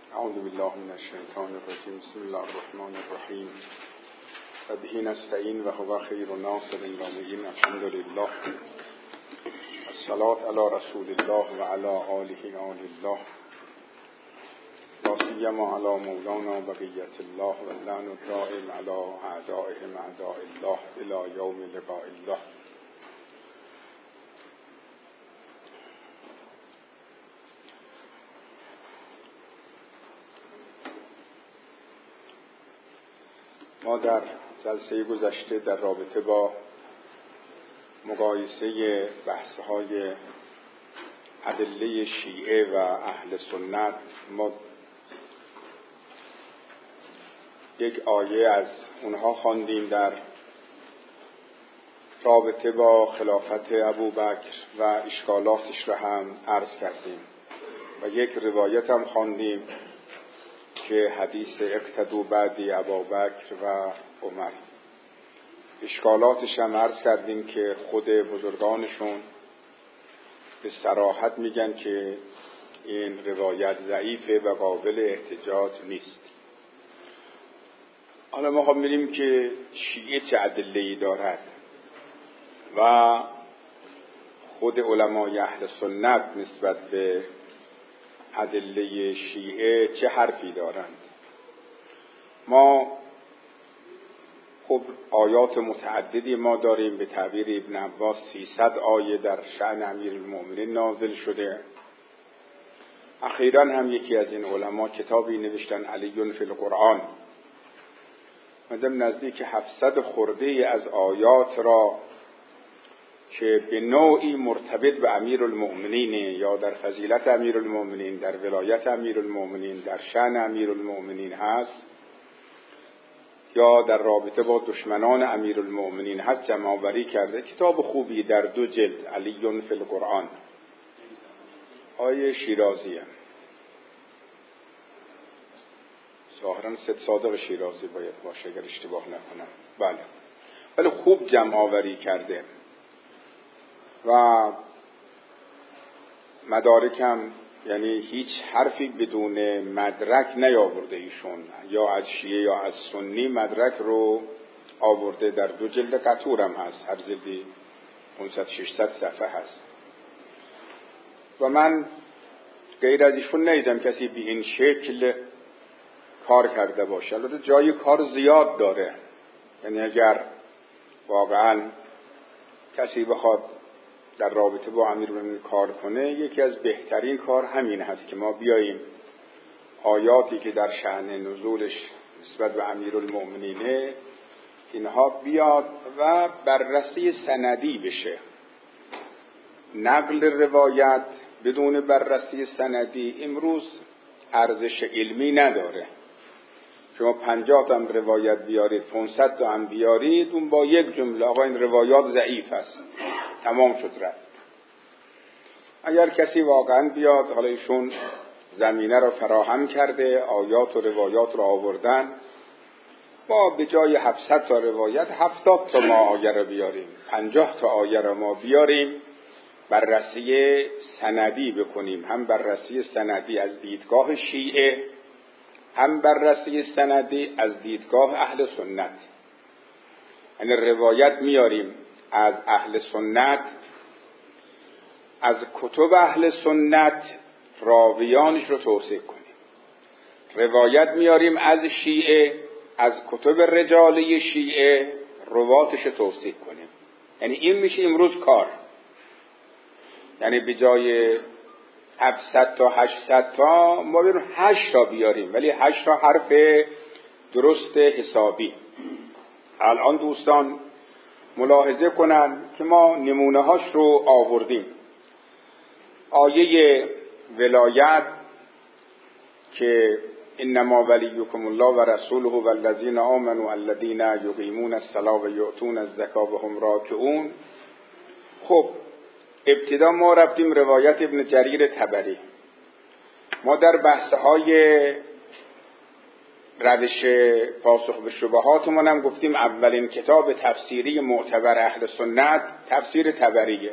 اعوذ بالله من الشیطان الرجیم. بسم الله الرحمن الرحیم. و به نستعین و هو خیر الناصر و معین. الحمد لله. الصلاة علی رسول الله و علی آله آل الله. لا سیما علی مولانا بقیة الله و اللعن الدائم علی اعدائهم اعداء الله الی یوم لقاء الله. ما در جلسه گذشته در رابطه با مقایسه بحث‌های ادله شیعه و اهل سنت ما یک آیه از اونها خواندیم در رابطه با خلافت ابوبکر و اشکالاتش را هم عرض کردیم و یک روایت هم خواندیم که حدیث اقتدوا بعدی ابوبکر و عمر. اشکالاتش هم عرض کردیم که خود بزرگانشون به صراحت میگن که این روایت ضعیفه و قابل احتجاج نیست. حالا ما می‌بینیم که شیعه چه ادله‌ای دارد و خود علمای اهل سنت نسبت به ادله شیعه چه حرفی دارند. ما خب آیات متعددی ما داریم. به تعبیر ابن عباس 300 آیه در شأن امیرالمؤمنین نازل شده. اخیراً هم یکی از این علما کتابی نوشتن علی فی القرآن، مدام نزدیک 700 خورده از آیات را که به نوعی مرتبط به امیرالمؤمنین یا در فضیلت امیرالمؤمنین، در ولایت امیرالمؤمنین، در شأن امیرالمؤمنین هست یا در رابطه با دشمنان امیرالمؤمنین هست جمع آوری کرده. کتاب خوبی در 2 جلد علی فی القرآن. آیه شیرازیه، ظاهراً سید صادق شیرازی باید باشه اگر اشتباه نکنم. بله، ولی خوب جمع آوری کرده و مدارکم، یعنی هیچ حرفی بدون مدرک نیاورده ایشون، یا از شیعه یا از سنی مدرک رو آورده. در 2 جلد قطور هم هست، هر جلدی 500-600 صفحه هست و من غیر از ایشون ندیدم کسی به این شکل کار کرده باشه. البته جای کار زیاد داره، یعنی اگر واقعا کسی بخواد در رابطه با امیرالمؤمنین کار کنه، یکی از بهترین کار همین هست که ما بیاییم آیاتی که در شأن نزولش نسبت به امیرالمؤمنینه اینها بیاد و بررسی سندی بشه. نقل روایت بدون بررسی سندی امروز ارزش علمی نداره. شما 50 تا هم روایت بیارید، 500 تا هم بیارید، اون با یک جمله آقا این روایات ضعیف است، تمام شد رفت. اگر کسی واقعا بیاد، حالا ایشون زمینه رو فراهم کرده، آیات و روایات رو آوردن، ما به جای 700 تا روایت 70 تا ما آیه رو بیاریم، 50 تا آیه رو ما بیاریم، بررسی سندی بکنیم. هم بررسی سندی از دیدگاه شیعه، هم بررسی سندی از دیدگاه اهل سنت. یعنی روایت میاریم از اهل سنت، از کتب اهل سنت راویانش رو توثیق کنیم. روایت میاریم از شیعه، از کتب رجالی شیعه رواتش رو توثیق کنیم. یعنی این میشه امروز کار. یعنی به جای 700 تا 800 تا ما بریم 8 تا بیاریم، ولی 8 تا حرف درست حسابی. الان دوستان ملاحظه کنن که ما نمونه هاش رو آوردیم. آیه ولایت که انما ولیکم الله و رسوله و الذین آمنوا الذین یقیمون الصلاة و یؤتون الزکاة و هم راکعون. خب ابتدا ما رفتیم روایت ابن جریر طبری. ما در بحث‌های روش پاسخ به شبهاتمون هم گفتیم اولین کتاب تفسیری معتبر اهل سنت تفسیر طبریه.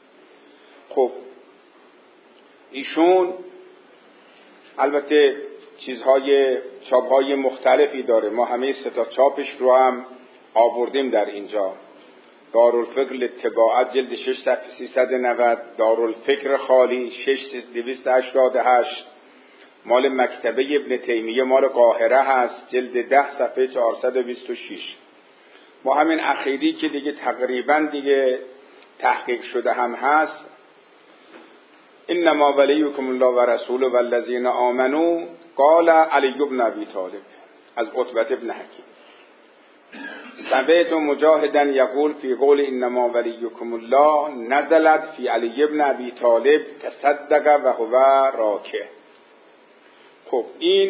خب ایشون البته چیزهای چاپهای مختلفی داره. ما همه 3 تا چاپش رو هم آوردیم در اینجا. دارالفکر للطباعت جلد 6 صفحه 390، دارالفکر خالی 6288 مال مکتبه ابن تیمیه مال قاهره هست، جلد 10 صفحه 426. ما همین اخیری که دیگه تقریبا دیگه تحقیق شده هم هست، انما ولیکم الله و رسوله والذین آمنوا قال علی بن ابی طالب از عتبه بن حکیم سمعت مجاهدا یقول فی قول انما ولیکم الله نزلت فی علی بن ابی طالب تصدق و هو راکع. خب این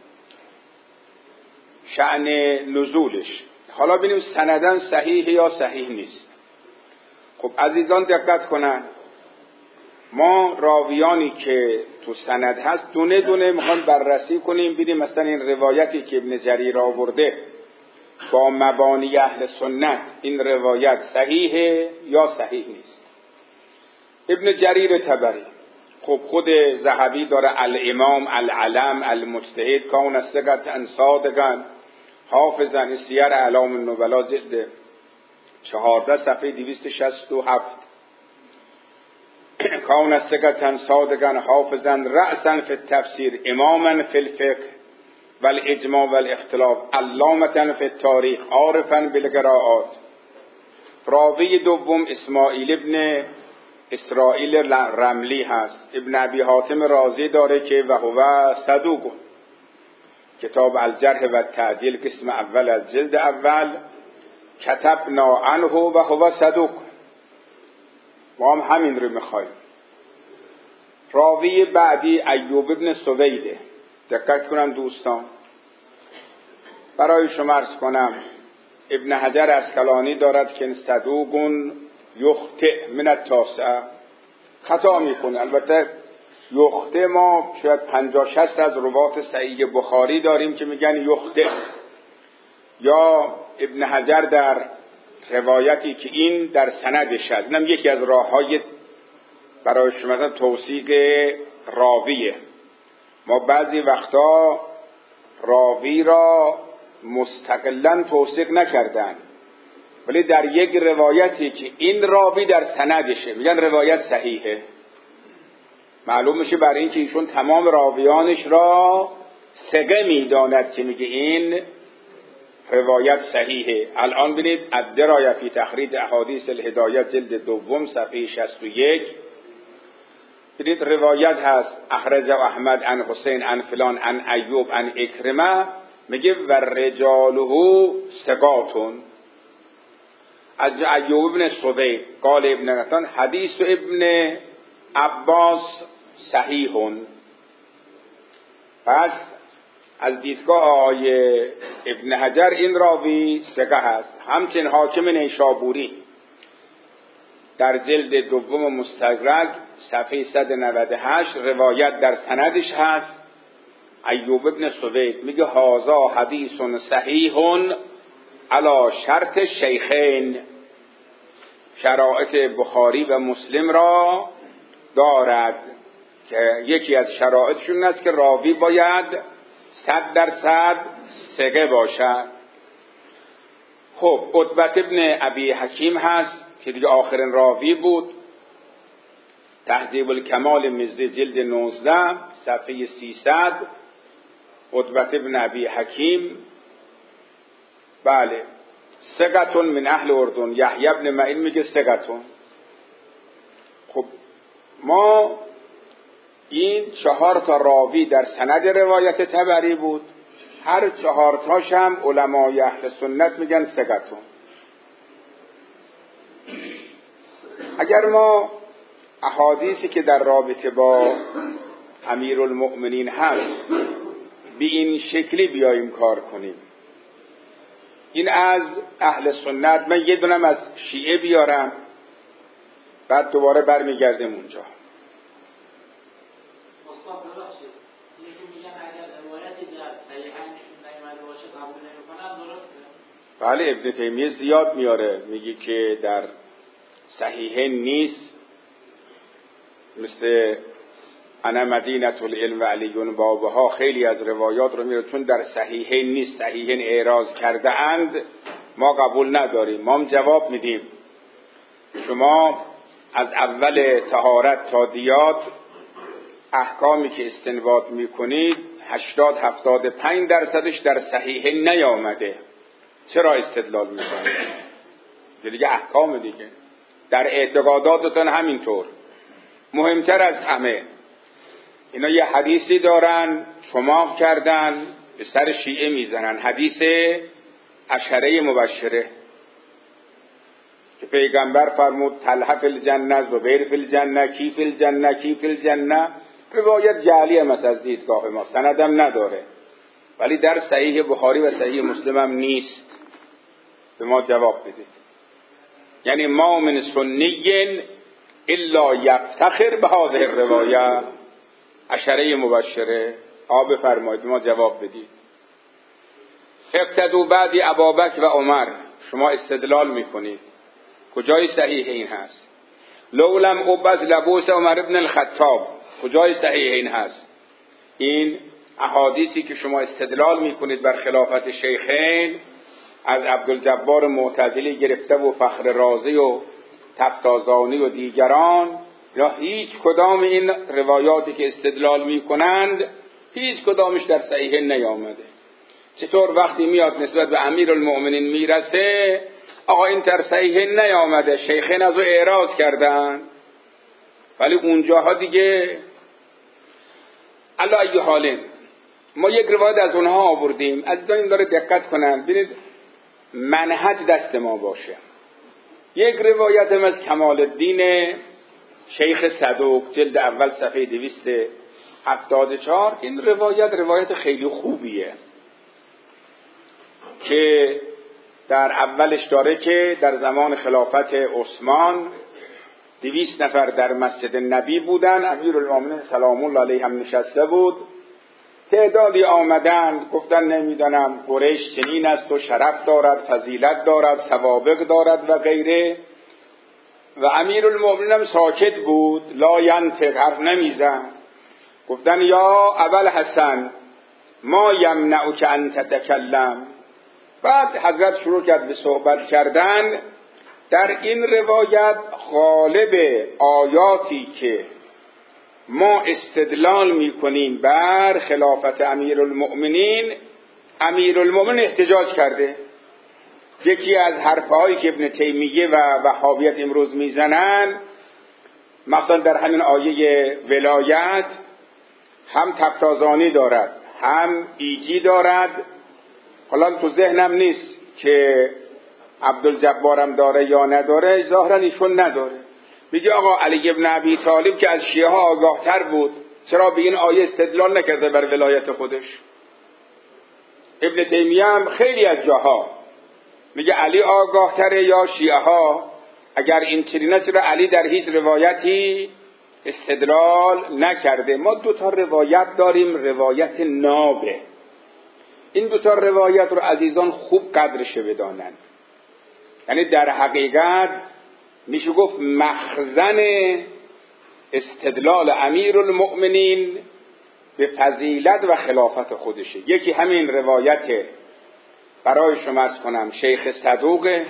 شأن نزولش. حالا ببینیم سندن صحیح یا صحیح نیست. خب عزیزان دقت کنن، ما راویانی که تو سند هست دونه دونه میخوام بررسی کنیم، ببینیم مثلا این روایتی که ابن جریر آورده با مبانی اهل سنت این روایت صحیحه یا صحیح نیست. ابن جریر طبری، خب خود ذهبی داره الامام العلم المجتهد کان ثقة صادقا حافظا، سیر اعلام النبلا جلد 14 صفحه 267 کان ثقة صادقا حافظا رأسا فی التفسیر اماما فی الفقه والاجماع والاختلاف علامة فی التاریخ عارفا بالقراءات. راوی دوم اسماعیل ابن اسرائیل رملی هست. ابن ابی حاتم رازی داره که و هو صدوق، کتاب الجرح و التعدیل قسم اول از جلد اول کتبنا عنه و هو صدوق. ما هم همین رو میخوایم. راوی بعدی ایوب ابن سویده. دقت کنن دوستان، برای شما عرض کنم ابن حجر اسقلانی دارد که صدوقون یخطئ من التاسعه، خطا میکنه. البته یخطئ ما شاید 50-60 از روات صحیح بخاری داریم که میگن یخطئ. یا ابن حجر در روایتی که این در سندش هست، اینم یکی از راههای برای شما مثلا توثیق راویه. ما بعضی وقتا راوی را مستقلا توثیق نکردن، ولی در یک روایتی که این راوی در سندشه میگن روایت صحیحه. معلوم میشه برای این که ایشون تمام راویانش را ثقه میداند که میگه این روایت صحیحه. الان ببینید الدرایه فی تخریج احادیث الهدایت جلد 2 صفحه 61 ببینید روایت هست اخرج احمد عن حسین عن فلان عن ایوب عن اکرمه، میگه و رجاله ثقاتون. از ایوب ابن سوید قال ابن قطان حدیث ابن عباس صحیحون. پس از دیدگاه آقای ابن حجر این راوی ثقه هست. همچنین حاکم نیشابوری در جلد 2 مستدرک صفحه 198 روایت در سندش هست ایوب ابن سوید میگه هازا حدیث صحیح علی شرط شیخین، شرایط بخاری و مسلم را دارد که یکی از شرایطشون است که راوی باید 100% ثقه باشد. خب عتبه ابن ابی حکیم هست که دیگه آخرین راوی بود، تهذیب الکمال مزی جلد 19 صفحه 300 عتبه ابن ابی حکیم. بله ثقتون من اهل اردن. یحیی ابن معین میگه ثقتون. خب ما این 4 تا راوی در سند روایت طبری بود، هر 4 تاش هم علمای اهل سنت میگن ثقتون. اگر ما احادیثی که در رابطه با امیرالمؤمنین هست به این شکلی بیاییم کار کنیم، این از اهل سنت، من یه دونم از شیعه بیارم بعد دوباره برمیگردیم اونجا. بله ابن تیمیه زیاد میاره، میگه که در صحیحین نیست، مثل انا مدینه العلم و علی بابها خیلی از روایات رو میره، چون در صحیحین نیست، صحیحین اعراض کرده اند، ما قبول نداریم. ما هم جواب میدیم شما از اول طهارت تا دیات احکامی که استنباط میکنید 80-75% در صحیحین نیامده، چرا استدلال میکنید؟ دیگه احکام دیگه. در اعتقاداتتون همینطور. مهمتر از همه اینا یه حدیثی دارن چماق کردن به سر شیعه میزنن، حدیث عشره مبشره که پیغمبر فرمود طلحه فی الجنه، زبیر فی الجنه، کی فی الجنه، کی فی الجنه. روایت جعلی هم از دیدگاه ما، سندم نداره، ولی در صحیح بخاری و صحیح مسلم هم نیست. به ما جواب بدید. یعنی ما من سنی الا یفتخر به هذه الروایه عشره مبشره. بفرمایید، به ما جواب بدید. اقتدوا بعد ابابکر و عمر، شما استدلال میکنید کجای صحیح این هست؟ لولم ابز لبوس عمر ابن الخطاب، کجای صحیح این هست؟ این احادیثی که شما استدلال میکنید بر خلافت شیخین از عبدالجبار معتزلی گرفته و فخر رازی و تفتازانی و دیگران، یا هیچ کدام این روایاتی که استدلال میکنند هیچ کدامش در صحیح نیامده. چطور وقتی میاد نسبت به امیرالمؤمنین میرسه، آقا این در صحیح نیامده، شیخین از او اعراض کردن، ولی اونجاها دیگه علی ای حال ما یک روایت از اونها آوردیم. از این داره دقت کنن، ببینید منهج دست ما باشه. یک روایت هم از کمال الدین شیخ صدوق جلد اول صفحه 274. این روایت خیلی خوبیه که در اولش داره که در زمان خلافت عثمان 200 نفر در مسجد نبی بودن، امیرالمومنین سلام الله علیه هم نشسته بود. تعدادی آمدند گفتن نمیدانم قریش چنین است و شرف دارد، فضیلت دارد، سوابق دارد و غیره، و امیرالمومنین هم ساکت بود، لا ینطق، حرف نمیزد. گفتن یا ابوالحسن ما یمنعک ان تتکلم. بعد حضرت شروع کرد به صحبت کردن. در این روایت غالب آیاتی که ما استدلال میکنیم بر خلافت امیرالمؤمنین احتجاج کرده. یکی از حرفهایی که ابن تیمیه و وهابیت امروز میزنن، مثلا در همین آیه ولایت هم تفتازانی دارد هم ایجی دارد. حالا تو ذهنم نیست که عبدالجبارم داره یا نداره، ظاهرا ایشون نداره. میگه آقا علی ابن ابی طالب که از شیعه ها آگاه تر بود، چرا به این آیه استدلال نکرده بر ولایت خودش؟ ابن تیمیه هم خیلی از جاها میگه علی آگاه تره یا شیعه ها. اگر این چنینه چرا علی در هیچ روایتی استدلال نکرده؟ ما 2 روایت داریم، روایت نابه. این 2 روایت رو عزیزان خوب قدرش بدانند. یعنی در حقیقت میشه گفت مخزن استدلال امیرالمؤمنین به فضیلت و خلافت خودشه. یکی همین روایت برای شما عرض کنم شیخ صدوق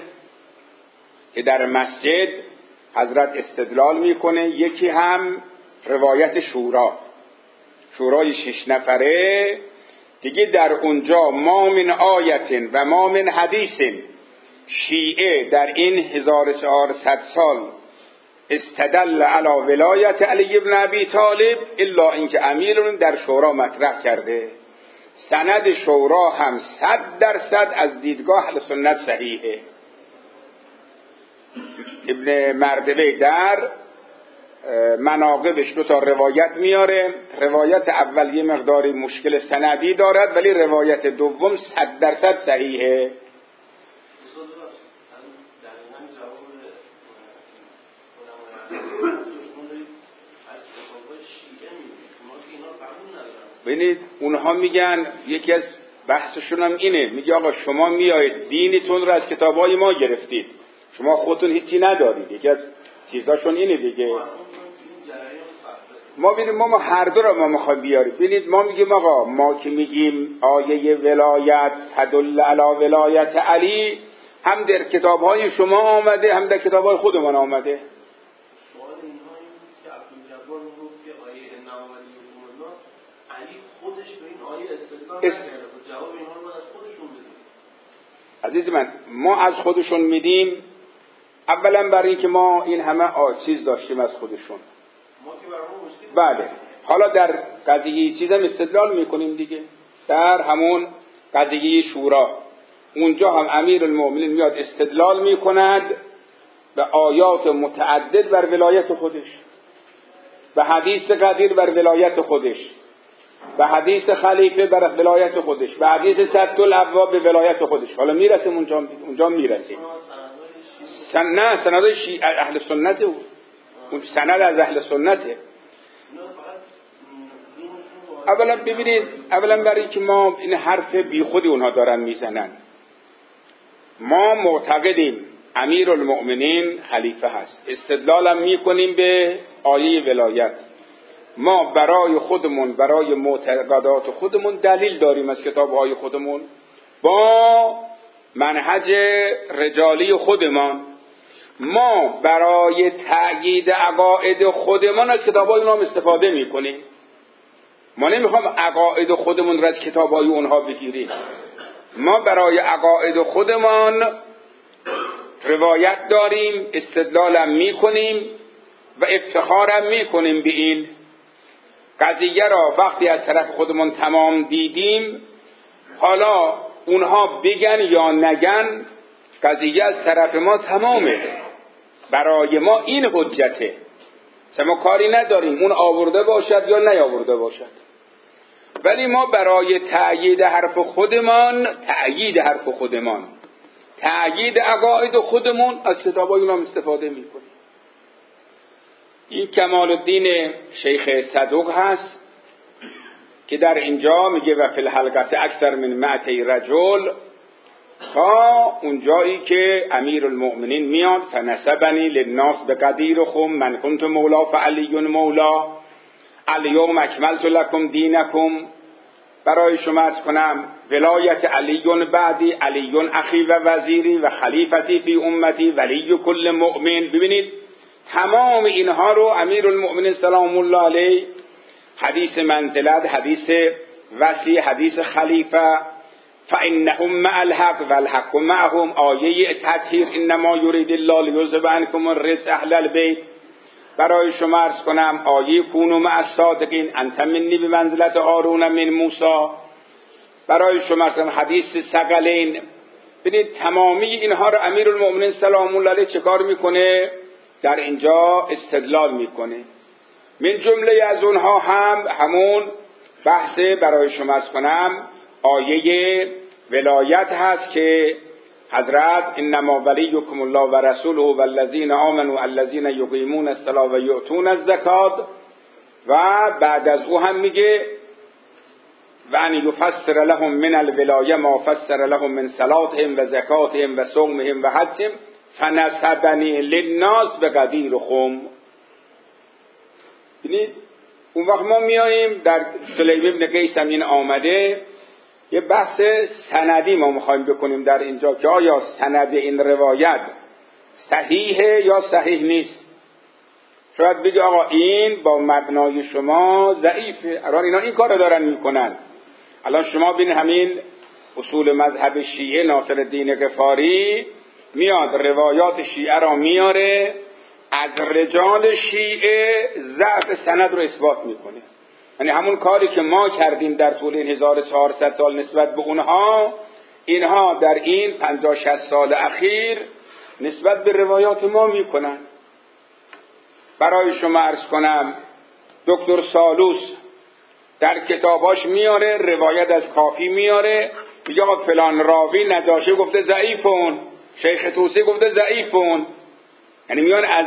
که در مسجد حضرت استدلال میکنه، یکی هم روایت شورای 6 نفره دیگه. در اونجا ما من آیت و ما من حدیث، شیعه در این 1400 سال استدل علی ولایت علی ابن ابی طالب الا اینکه امیرون در شورا مطرح کرده. سند شورا هم 100% از دیدگاه اهل سنت صحیحه. ابن مردوی در مناقبش 2 روایت میاره. روایت اول یه مقداری مشکل سندی دارد، ولی روایت دوم 100% صحیحه. ببینید اونها میگن، یکی از بحثشون هم اینه، میگه آقا شما میایید دینتون رو از کتابای ما گرفتید، شما خودتون هیچی ندارید. یکی از چیزاشون اینه دیگه. ما ببینید ما هر دو رو ما میخوایم بیاریم. ببینید ما میگیم آقا، ما که میگیم آیه ولایت تدل علی ولایت علی، هم در کتاب‌های شما آمده هم در کتاب‌های خودمان آمده. سوال اینها این بود که عبدالجبار گفت که آیه انما ولیکم الله، علی خودش به این آیه استدلال نکرده. جواب اینها رو از خودشون بدیم. عزیز من، ما از خودشون میدیم اولا برای اینکه ما این همه چیز داشتیم از خودشون. ما که برامون مشکل. بله، حالا در قضیه چیز هم استدلال میکنیم دیگه. در همون قضیه شورا اونجا هم امیر المؤمنین میاد استدلال میکند به آیات متعدد بر ولایت خودش، به حدیث قدیر بر ولایت خودش، به حدیث خلیفه بر ولایت خودش، به حدیث سد الابواب به ولایت خودش. حالا میرسیم اونجا میرسیم. نه، سند اهل سنته، اون سند از اهل سنته. اولا ببینید، اولا برای که ما این حرف بی خودی اونها دارن میزنن. ما معتقدیم امیر المؤمنین خلیفه هست، استدلالم میکنیم به آیه ولایت. ما برای خودمون، برای معتقدات خودمون دلیل داریم از کتاب‌های خودمون، با منهج رجالی خودمان. ما برای تأیید عقاید خودمان از کتاب‌های اونها استفاده میکنیم. ما نمیخوام عقاید خودمون را از کتاب‌های اونها بگیریم. ما برای عقاید خودمان روایت داریم، استدلالم میکنیم و افتخارم میکنیم به این قضیه را. وقتی از طرف خودمون تمام دیدیم، حالا اونها بگن یا نگن، قضیه از طرف ما تمامه. برای ما این حجته، ما کاری نداریم اون آورده باشد یا نیاورده باشد. ولی ما برای تأیید حرف خودمان، تأیید عقاید خودمون از کتاب‌های اونها استفاده میکنیم. این کمال الدین شیخ صدوق هست که در اینجا میگه و فی الحلقه اکثر من 200 رجل، تا اونجایی که امیر المؤمنین میاد فنسبنی للناس بقدیرکم من کنت مولا فعلی مولا الیوم اکملت لکم دینکم. برای شما عرض کنم ولایت علی بعدی، علی اخی و وزیری و خلیفتی فی امتی ولی کل مؤمن. ببینید تمام اینها رو امیر المؤمنین سلام الله علیه، حدیث منزلت، حدیث وصی، حدیث خلیفه، فانهم مع الحق والحق معهم، آیه تطهیر انما یرید الله لیذهب عنکم الرجس اهل البیت. برای شما عرض کنم آیه کونوا مع الصادقین انت منی بمنزلت هارون من موسی. برای شما عرض کنم حدیث ثقلین. ببینید تمامی اینها رو امیر المؤمنین سلام الله علیه چه کار میکنه؟ در اینجا استدلال میکنه. من جمله از اونها هم همون بحث برای شما عرض کنم آیه ولایت هست که حضرت انما ولیکم الله و رسوله والذین آمنوا الذین یقیمون الصلاة و یؤتون الزکات. و بعد از او هم میگه و ان یفسر لهم من الولایه ما فسر لهم من صلاتهم و زکاتهم و صومهم و حجهم فنسبنی للناس بقدیرکم. ببینید اون وقت ما میاییم در سلیم ابن قیس هم این آمده، یه بحث سندی ما میخوایم بکنیم در اینجا که آیا سند این روایت صحیحه یا صحیح نیست. شاید بگه آقا این با مبنای شما ضعیفه، الان اینا این کار رو دارن میکنن. الان شما ببین همین اصول مذهب شیعه ناصرالدین غفاری میاد روایات شیعه را میاره، از رجال شیعه ضعف سند رو اثبات میکنه. یعنی همون کاری که ما کردیم در طول این 1400 سال نسبت به اونها، اینها در این 50-60 سال اخیر نسبت به روایات ما میکنن. برای شما عرض کنم دکتر سالوس در کتاباش میاره روایت از کافی میاره، میگه آقا فلان راوی نجاشی گفته ضعیفون، شیخ طوسی گفته ضعیفون. یعنی میان از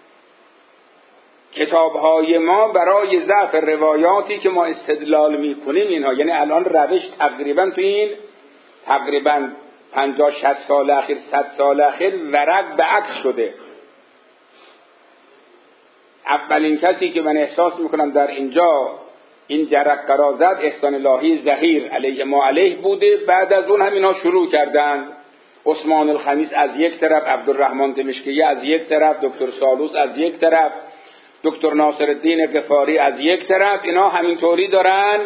کتاب‌های ما برای ضعف روایاتی که ما استدلال میکنیم اینها. یعنی الان روش تقریبا تو این تقریبا 50-60 سال اخیر 100 سال اخیر ورق به عکس شده. اولین کسی که من احساس میکنم در اینجا این جرق قرار زد احسان الهی ظهیر علیه ما علیه بوده. بعد از اون هم اینا شروع کردند. عثمان الخمیس از یک طرف، عبدالرحمن دمشقی از یک طرف، دکتر سالوس از یک طرف، دکتر ناصرالدین غفاری از یک طرف. اینا همینطوری دارن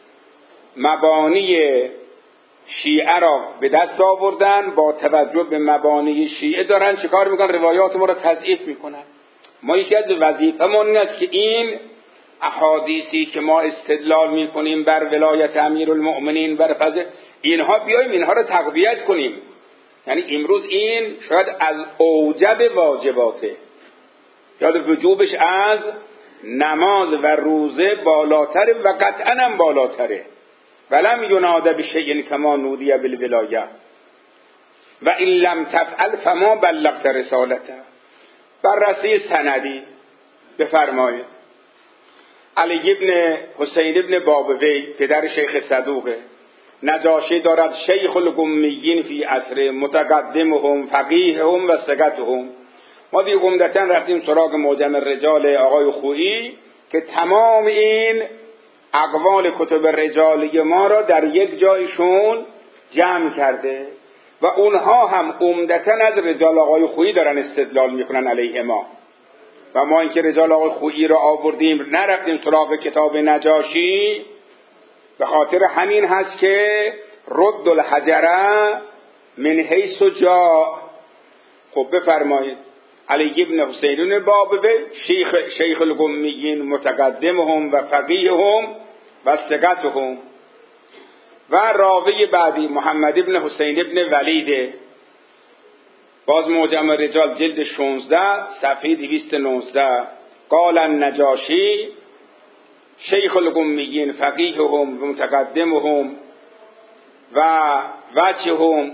مبانی شیعه را به دست آوردن. با توجه به مبانی شیعه دارن چیکار میکنن؟ روایات ما را تضعیف میکنن. ما یکی از وظیفه‌مون این است که این احادیثی که ما استدلال میکنیم بر ولایت امیرالمؤمنین، بر فضل اینها، بیاییم اینها را تقویت کنیم. یعنی امروز این شاید از اوجب واجباته، یاد وجوبش از نماز و روزه بالاتره و قطعاً هم بالاتره. ولم یناد بشیء کما نودی بالولایه و ان لم تفعل فما بلغت رسالته. بررسی سندی بفرمایید. علی ابن حسین ابن بابوی پدر شیخ صدوقه، نجاشی دارد شیخ القمیین فی عصر متقدمهم فقیههم و ثقتهم. ما دیگه عمدتاً رفتیم سراغ معجم الرجال آقای خویی که تمام این اقوال کتب رجالی ما را در یک جایشون جمع کرده و اونها هم عمدتاً از رجال آقای خویی دارن استدلال میکنن علیه ما. و ما اینکه رجال آقای خویی را آوردیم نرفتیم سراغ کتاب نجاشی، به خاطر همین هست که رد الحجره من حیث جاء. خب بفرمایید. علی ابن حسین بابوی شیخ القمیین متقدمهم و فقیههم و ثقتهم. و راوی بعدی محمد ابن حسین ابن ولید، باز معجم الرجال جلد 16 صفحه 219. قال النجاشی شیخ القمیین فقیههم و متقدمهم و وجههم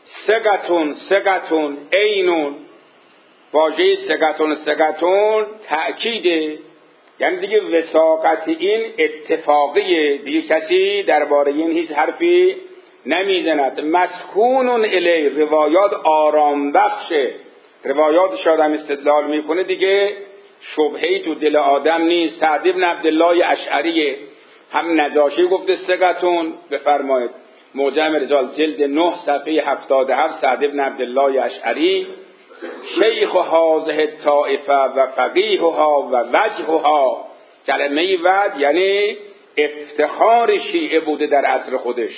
ثقتون عینون. واژه ثقتون تأکیده، یعنی دیگه وثاقت این اتفاقیه، دیگه کسی درباره این هیچ حرفی نمیزند. مسکون الی، روایات آرام بخشه، روایاتش آدم استدلال میکنه دیگه شبهه‌ای تو دل آدم نیست. سعد بن عبدالله اشعری هم نجاشی گفته ثقتون. بفرمایید معجم رجال جلد 9 صفحه 77. سعد بن عبدالله اشعری شیخ هذه الطائفه و فقیهها و وجهها. کلمه وجه یعنی افتخار شیعه بوده در عصر خودش.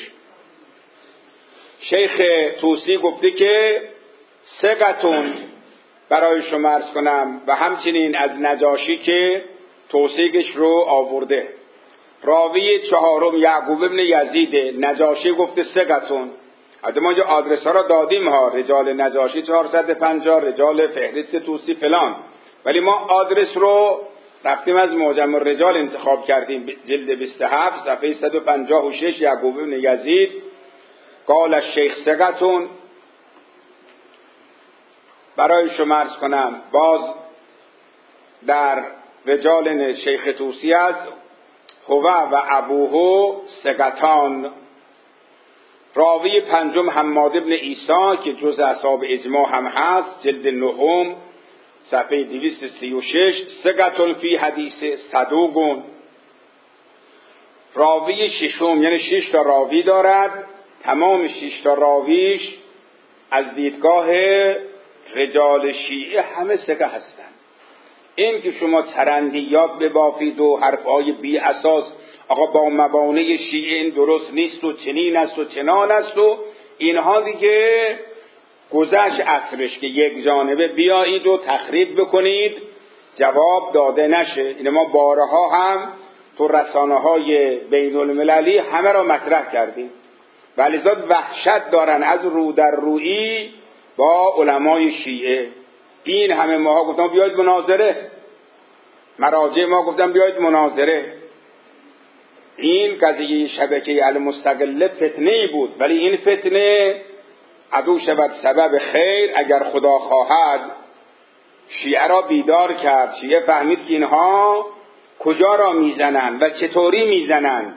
شیخ طوسی گفته که ثقتون برای شما عرض کنم، و همچنین از نجاشی که توثیقش رو آورده. راوی چهارم یعقوب ابن یزید، نجاشی گفته ثقتون. ما اینجا آدرس ها را دادیم ها، رجال نجاشی 450، رجال فهرست طوسی فلان، ولی ما آدرس رو رفتیم از معجم الرجال انتخاب کردیم. جلد 27 صفحه 156 یعقوب ابن یزید قال الشیخ ثقتون. برای شما عرض کنم باز در رجال شیخ طوسی است هو و ابوه ثقتان. راوی پنجم حماد ابن عیسی که جز اصحاب اجماع هم هست، جلد 9 صفحه 236 ثقتون فی حدیث صدوقون. راوی ششم یعنی 6 تا راوی دارد، تمام 6 تا راویش از دیدگاه رجال شیعه همه ثقه هستند. این که شما ترندیات ببافید و حرفهای بی اساس آقا با مبانی شیعه این درست نیست و چنین است و چنان است و اینها دیگه گذشت عصرش که یک جانبه بیایید و تخریب بکنید جواب داده نشه. این ما بارها هم تو رسانه‌های بین المللی همه را مطرح کردیم. ولی زاد وحشت دارن از رو در رویی با علمای شیعه. این همه ماها گفتم بیایید مناظره، مراجع ما گفتم بیایید مناظره. این قضیه شبکه المستقله فتنه‌ای بود، ولی این فتنه عدو شود سبب خیر اگر خدا خواهد. شیعه را بیدار کرد، شیعه فهمید که اینها کجا را میزنند و چطوری میزنند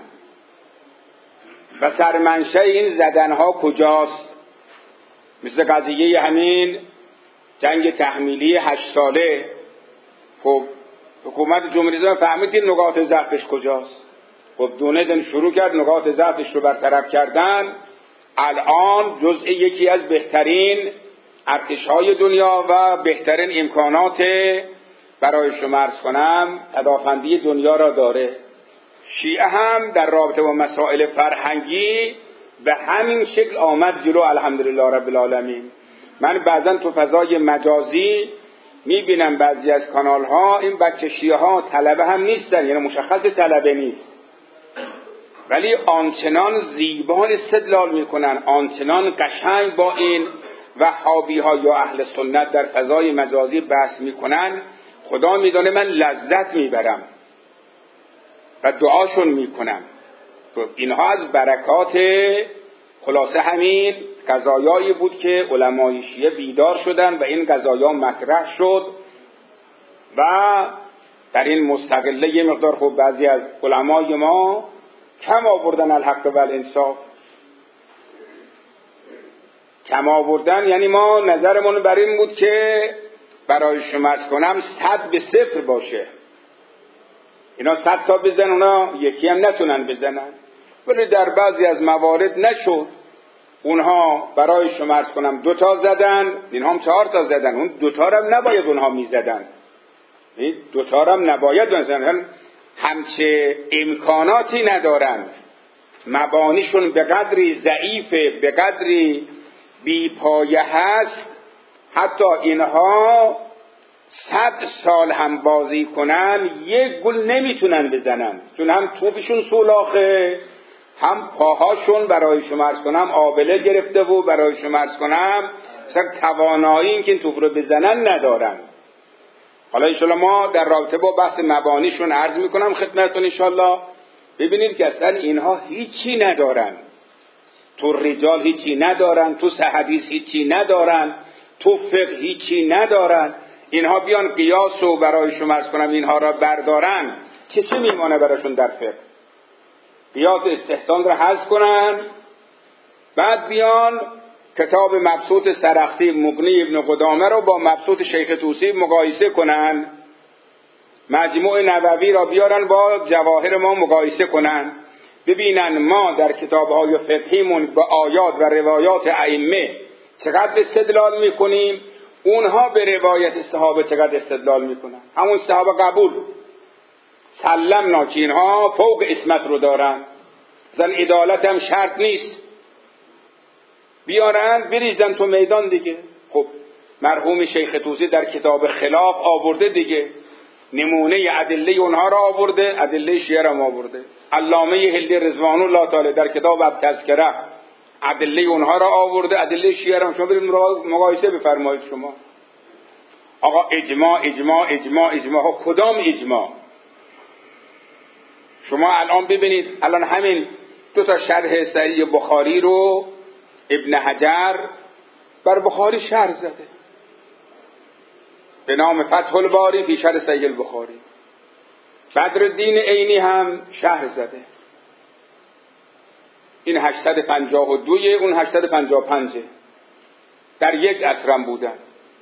و سرمنشأ این زدنها کجاست. مثل قضیه همین جنگ تحمیلی 8 ساله. خب حکومت جمهوری اسلامی فهمیدین نقاط ضعفش کجاست. خب دونه شروع کرد نقاط ضعفش رو برطرف کردن. الان جزء یکی از بهترین ارتش‌های دنیا و بهترین امکانات برای شما عرض کنم تدافندی دنیا را داره. شیعه هم در رابطه با مسائل فرهنگی به همین شکل آمد جلو، الحمدلله رب العالمین. من بعضا تو فضای مجازی میبینم بعضی از کانال ها این بچه شیعه ها طلبه هم نیستن، یعنی مشخص طلبه نیست، ولی آنچنان زیبا استدلال میکنن، آنچنان قشنگ با این وهابی ها یا اهل سنت در فضای مجازی بحث میکنن، خدا میدانه من لذت میبرم و دعاشون میکنم. اینها از برکات خلاصه همین قضایایی بود که علمای شیعه بیدار شدن و این قضایا مطرح شد و در این مستقله یه مقدار خوب بعضی از علمای ما کم آوردن الحق و الانصاف. کم آوردن یعنی ما نظرمون بر این بود که برای شما عرض کنم 100-0 باشه، اینا 100 تا بزنن اونا یکی هم نتونن بزنن، ولی در بعضی از موارد نشد. اونها برای شما عرض کنم 2 تا زدن، اینها هم 4 تا زدن. اون 2 تا هم نباید اونها میزدن، 2 تا هم نباید بزنن، همچه امکاناتی ندارن، مبانیشون به قدری ضعیفه، به قدری بی پایه هست، حتی اینها 100 سال هم بازی کنن یک گل نمیتونن بزنن، چون هم توپشون سولاخه، هم پاهاشون برای شما عرض کنم آبله گرفته و برای شما عرض کنم مثلا توانایی این که این توپ رو بزنن ندارن. حالا انشالله ما در رابطه با بحث مبانیشون عرض میکنم خدمتتون انشالله. ببینید که اصلا اینها هیچی ندارن، تو رجال هیچی ندارن، تو حدیث هیچی ندارن، تو فقه هیچی ندارن. اینها بیان قیاس و برای شما عرض کنم اینها را بردارن، چه میمانه براشون در فقه؟ قیاس استحسان را حذف کنن، بعد بیان کتاب مبسوط سرخسی مغنی ابن قدامه رو با مبسوط شیخ طوسی مقایسه کنن، مجموع نووی را بیارن با جواهر ما مقایسه کنن، ببینن ما در کتاب‌های فقهیمون با آیات و روایات ائمه چقدر استدلال میکنیم، اونها به روایت صحابه چقدر استدلال میکنن. همون صحابه قبول سلمنا که اینها فوق اسمت رو دارن، زن عدالت هم شرط نیست، بیارن بریزن تو میدان دیگه. خب مرحوم شیخ طوسی در کتاب خلاف آورده دیگه، نمونه ادله اونها را آورده، ادله شیعه را آورده. علامه هلدی رضوان الله تعالی در کتاب التذکره ادله اونها را آورده، ادله شیعه را شما برید مقایسه بفرمایید. شما آقا اجماع اجماع اجماع اجماع ها کدام اجماع؟ شما الان ببینید، الان همین 2 تا شرح صحیح بخاری رو ابن حجر بر بخاری شرح زده به نام فتح الباری فی شرح صحیح البخاری. بدرالدین عینی هم شرح زده. این 852 اون 855 در یک عصرم بودن.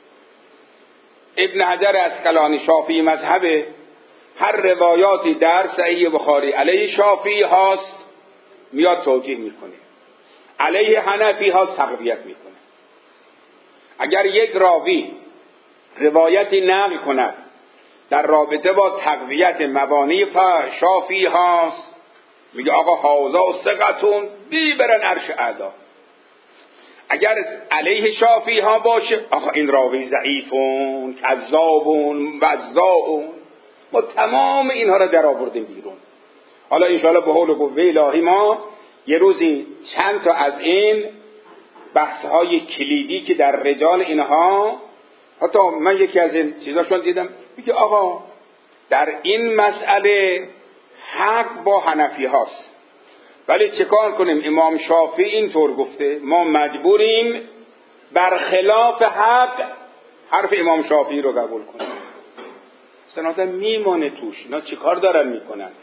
ابن حجر اسقلانی شافعی مذهبه، هر روایاتی در صحیح بخاری علیه شافعی هاست میاد توجیه میکنه، علیه حنفی هاست تقویت میکنه. اگر یک راوی روایتی نقل کند در رابطه با تقویت مبانی شافعی هاست، میگه آقا هازا ثقتون بیبرن عرش اعلا. اگر علیه شافعی ها باشه آقا این راوی ضعیفون، کذابون، وضاعون. ما تمام اینها را در آوردیم بیرون. حالا انشاءالله به حول و قوه الهی ما یه روزی چند تا از این بحث‌های کلیدی که در رجال اینها، حتی من یکی از این چیزاشون دیدم میگه آقا در این مسئله حق با حنفی هاست، ولی چه کار کنیم؟ امام شافعی اینطور گفته، ما مجبوریم برخلاف حق حرف امام شافعی رو قبول کنیم. سنادا میمانه توش، اینا چی کار دارن میکنن؟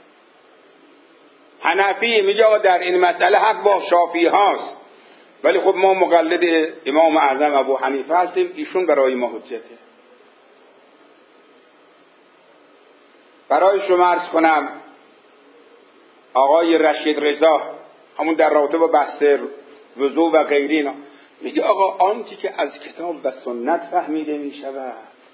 حنفی میگه آقا در این مسئله حق با شافعی هاست، ولی خب ما مقلد امام اعظم ابو حنیفه هستیم، ایشون برای ما حجته. برای شما عرض کنم آقای رشید رضا، همون در رابطه با بحث وضو و غیره اینا، میگه آقا آنچه که از کتاب و سنت فهمیده می شود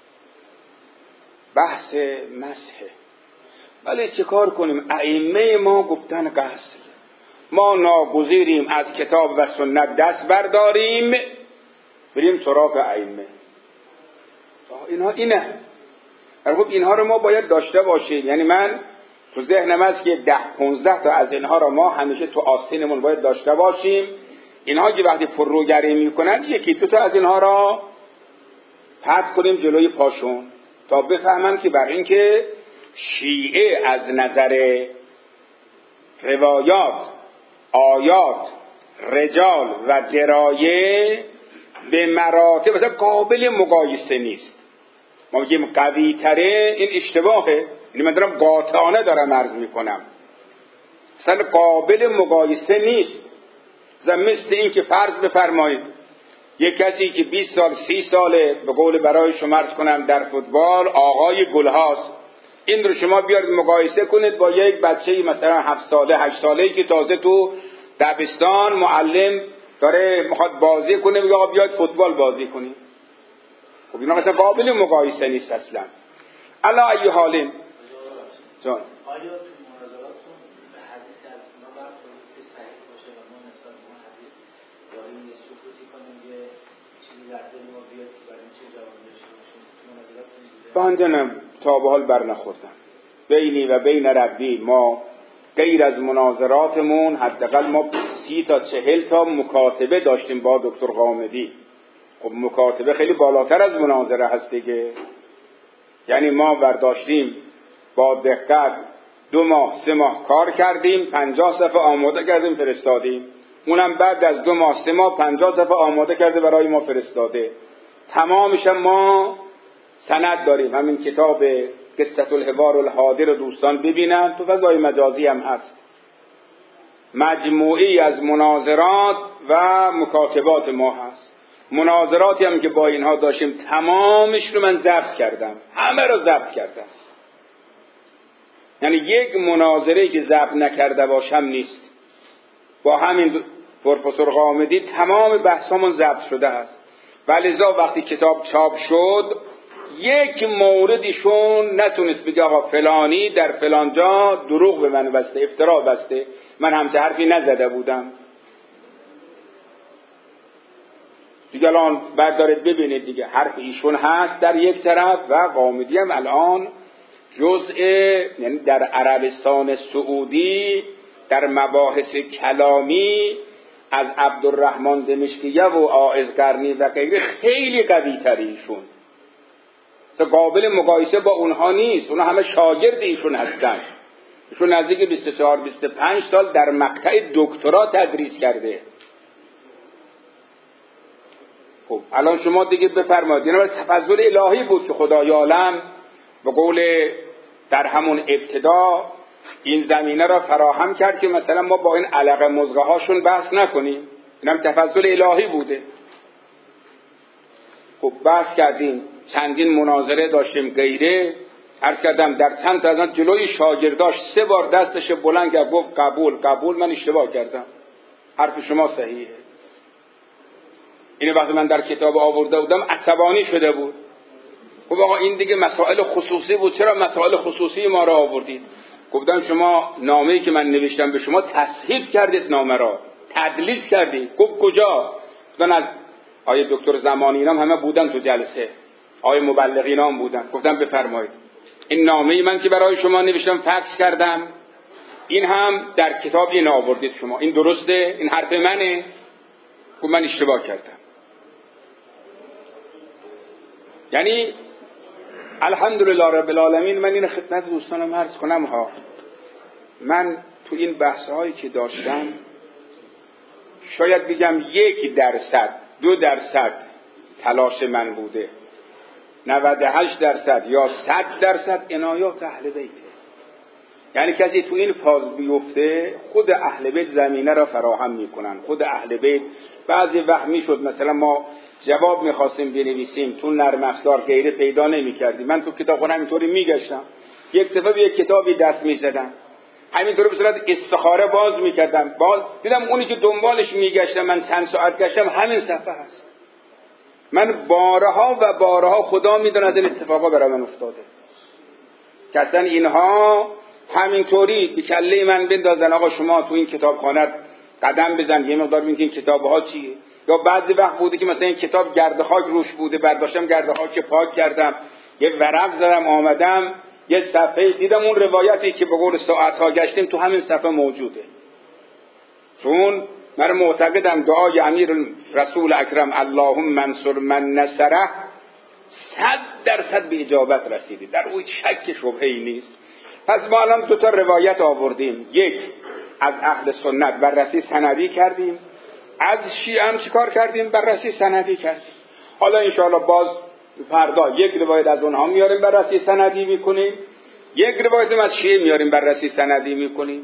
بحث مسحه، ولی چه کار کنیم؟ ائمه ما گفتن غسل، ما ناگزیریم از کتاب و سنت دست برداریم بریم سراغ ائمه. اینها اینه. خب اینها رو ما باید داشته باشیم. یعنی من تو ذهنم است که 10-15 تا از اینها رو ما همیشه تو آستینمون باید داشته باشیم. اینها که وقتی پرروگری میکنن 1-2 تا از اینها را پرت کنیم جلوی پاشون تا بفهمم که بر این که شیعه از نظر روایات، آیات، رجال و درایه به مراتب مثلا قابل مقایسه نیست. ما میگیم قوی تره، این اشتباهه. یعنی من دارم قاطعانه دارم عرض میکنم، مثلا قابل مقایسه نیست. مثل این که فرض بفرمایید یک کسی که 20 سال 30 ساله به قول برای شما عرض کنم در فوتبال آقای گلهاست، این رو شما بیارید مقایسه کنید با یک بچه مثلا 7 ساله 8 ساله‌ای که تازه تو دبستان معلم داره میخواد بازی کنه، میگه آقا بیاید فوتبال بازی کنید. خب اینا مثلا قابل مقایسه نیست اصلا. الا ای حالین جان آیا تو مناظراتون به حدیث از ما برخورد که صحیح باشه و ما نسبت به اون حدیث داریم یه سکوتی کنیم یه چیزی در دل ما بیاد که برای این چه جواب داشته باشیم؟ تو مناظراتون دیده؟ بندنم تا به حال بر نخوردم. بینی و بین ربی ما غیر از مناظراتمون حداقل ما 30 تا 40 تا مکاتبه داشتیم با دکتر غامدی. خب مکاتبه خیلی بالاتر از مناظره هست دیگه. یعنی ما برداشتیم با دقت 2 ماه 3 ماه کار کردیم، 50 صفحه آماده کردیم فرستادیم. اونم بعد از 2 ماه 3 ماه 50 صفحه آماده کرده برای ما فرستاده. تمامش ما سند داریم. همین کتاب قصة الحوار الحاضر رو دوستان ببینن، تو فضای مجازی هم هست. مجموعی از مناظرات و مکاتبات ما هست. مناظراتی هم که با اینها داشتیم تمامش رو من ضبط کردم، همه رو ضبط کردم. یعنی یک مناظره که ضبط نکرده باشم نیست. با همین پروفسور غامدی تمام بحثامون ضبط شده است. ولذا وقتی کتاب چاپ شد یک موردشون نتونست بگه آقا فلانی در فلان جا دروغ به من بسته، افترا بسته، من همچه حرفی نزده بودم. دیگه الان بردارید ببینید دیگه حرف ایشون هست در یک طرف و غامدی هم الان جزء، یعنی در عربستان سعودی در مباحث کلامی از عبدالرحمن دمشقیه و عائض قرنی و غیره خیلی قوی تر ایشون. قابل مقایسه با اونها نیست. اونها همه شاگرد ایشون هستن. ایشون نزدیک 24-25 سال در مقطع دکترا تدریس کرده. خب الان شما دیگه بفرمایید، یعنی تفضل الهی بود که خدای عالم به قول در همون ابتدا این زمینه را فراهم کرد که مثلا ما با این علقه مزغه هاشون بحث نکنیم. اینم تفضل الهی بوده. خب بحث کردیم، چندین مناظره داشتیم غیره. عرض کردم در چند تا از آن جلوی شاگرداش 3 بار دستش بلند کرد گفت قبول، من اشتباه کردم، حرف شما صحیحه. این وقتی من در کتاب آورده بودم عصبانی شده بود. خب آقا این دیگه مسائل خصوصی بود، چرا مسائل خصوصی ما را آوردید؟ گفتم شما نامه‌ای که من نوشتم به شما تصحیح کردید، نامه را تدلیس کردید. گفت کجا؟ گفتن از آیه دکتر زمانی اینا همه بودن تو جلسه، آیه مبلغین هم بودن. گفتم بفرمایید این نامه‌ای من که برای شما نوشتم فکس کردم، این هم در کتاب این آوردید شما، این درسته؟ این حرف منه؟ گفت من اشتباه کردم. یعنی الحمدلله رب العالمین. من این خدمت دوستانم عرض کنم ها، من تو این بحث‌هایی که داشتم شاید بگم 1%، 2% تلاش من بوده، 98% یا 100% عنایات اهل بیته. یعنی کسی تو این فاز بیفته خود اهل بیت زمینه را فراهم میکنن. خود اهل بیت بعضی وقت میشد مثلا ما جواب میخواستیم بنویسیم تو نرم افزار غیره پیدا نمیکردیم. من تو کتابخونه همینطوری میگشتم، یک دفعه به یک کتابی دست میزدم، همینطور به صورت استخاره باز میکردم، دیدم اونی که دنبالش میگشتم، من چند ساعت گشتم، همین صفحه هست. من بارها و بارها خدا میدونه از این اتفاقا برای من افتاده که اصلا اینها همینطوری به کله من بندازن آقا شما تو این کتابخانه قدم بزن یه مقدار ببین که این کتاب‌ها چیه. یا بعضی وقت بوده که مثلا این کتاب گرد خاک روش بوده، برداشتم گرد خاک پاک کردم، یه ورق زدم آمدم یه صفحه دیدم اون روایتی که به قول ساعت‌ها گشتیم تو همین صفحه موجوده. چون من معتقدم دعای امیر رسول اکرم اللهم منصر من نصره 100% به اجابت رسیده، در او شک شبهه‌ای نیست. پس ما الان 2 تا روایت آوردیم، یک از اهل سنت بررسی سندی کردیم، از شیعه هم چیکار کردیم؟ بررسی سندی کردیم. حالا انشاءالله باز فردا یک روایت از اونها میاریم بررسی سندی میکنیم، یک روایت از شیعه میاریم بررسی سندی میکنیم.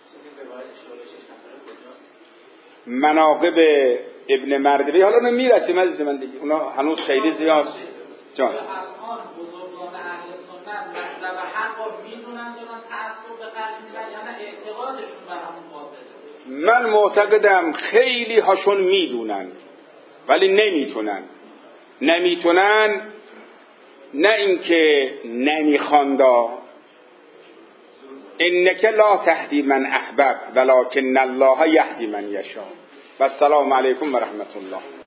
مناقب ابن مردوی حالا اونو میرسیم عزیز من دیگه، اونا هنوز خیلی زیاد. جان الان بزرگان اهل سنت مطلب حق رو میدونن دارن تعصب به قلب میدن یا نه اعتقادشون به همون باطله؟ من معتقدم خیلی هاشون میدونن ولی نمیتونن، نه اینکه نمیخواندا. انک لا تهدی من احببت ولکن الله یهدی من یشاء. و السلام علیکم و رحمت الله.